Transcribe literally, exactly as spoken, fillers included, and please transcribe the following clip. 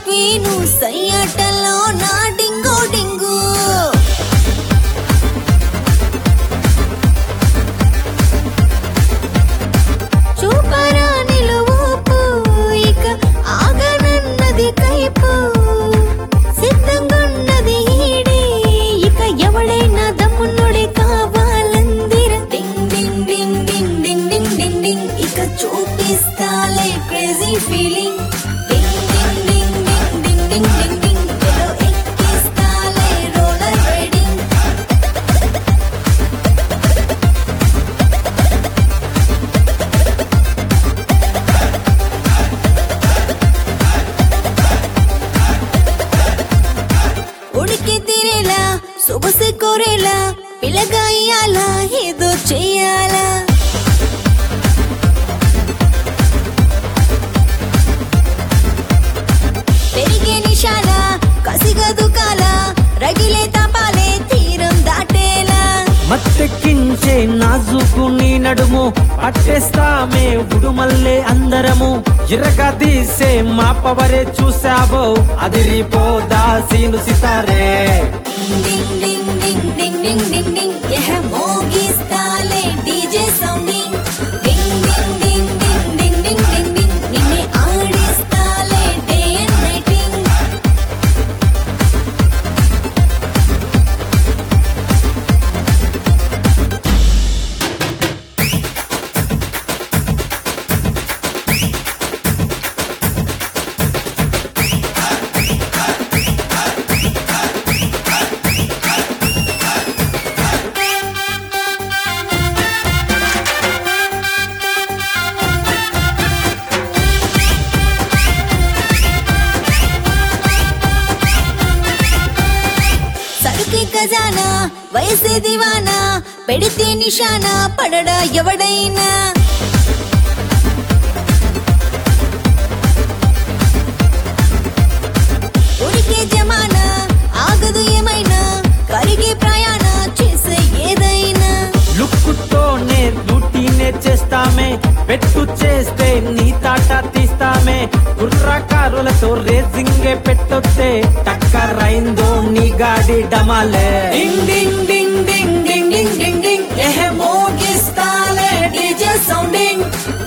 queen సయ్యాటలో నా డింగు డింగు చూపరా నిలువూపు ఇక ఆగనన్నది కైపు సిద్ధంగున్నది ఈడే ఇక ఎవడైనా దమ్మున్నోడే కావాలందిర డింగ్ డింగ్ డింగ్ డింగ్ డింగ్ డింగ్ డింగ్ డింగ్ ఇక చూపిస్తాలే క్రేజీ ఫీలింగ్ డింగ్ డింగ్ డింగ్ డింగ్ డింగ్ డింగ్ డింగ్ డింగ్ ఏదో ఎక్కిస్తాలే రోలర్ రైడింగ్ ఉడికి తీరేలా సొగసు కోరేలా పిల్లగా ఇయ్యాలా ఏదో చెయ్యాలా పెరిగే నిశాల కసిగా దుకాల రగిలే తపాలే తీరం దాటేలా మత్తెక్కించే నాజుకు నీ నడుము పట్టేస్తామే ఉడుమల్లే అందరము ఇరగా తీసే మా పవరే చూసావో అదిరిపోదా సీను సితారే డింగ్ డింగ్ డింగ్ డింగ్ డింగ్ డింగ్ డింగ్ యహ మోగిస్తాలే డీజే సౌండింగ్ డింగ్ డింగ్ డింగ్ డింగ్ డింగ్ డింగ్ డింగ్ డింగ్ నిన్నే ఆడిస్తాలే డే అండ్ నైటింగ్ సరుకే ఖజానా వయసే దివానా పెడితే నిశానా పడడా ఎవడైనా ఉడికే జమానా ఆగదు ఏమైనా కరిగే ప్రయాణ చేసే ఏదైనా లుక్కుతోనే డ్యూటీనే చేస్తామే పెట్టు చేస్తే నీ తాట తీస్తామే కుర్రకారులతో రేసింగే పెట్టొస్తే టక్కరైందో నీ గాడి డమాలే డింగ్ డింగ్ డింగ్ డింగ్ డింగ్ డింగ్ డింగ్ డింగ్ ఎహ మోగిస్తాలే డీజే సౌండింగ్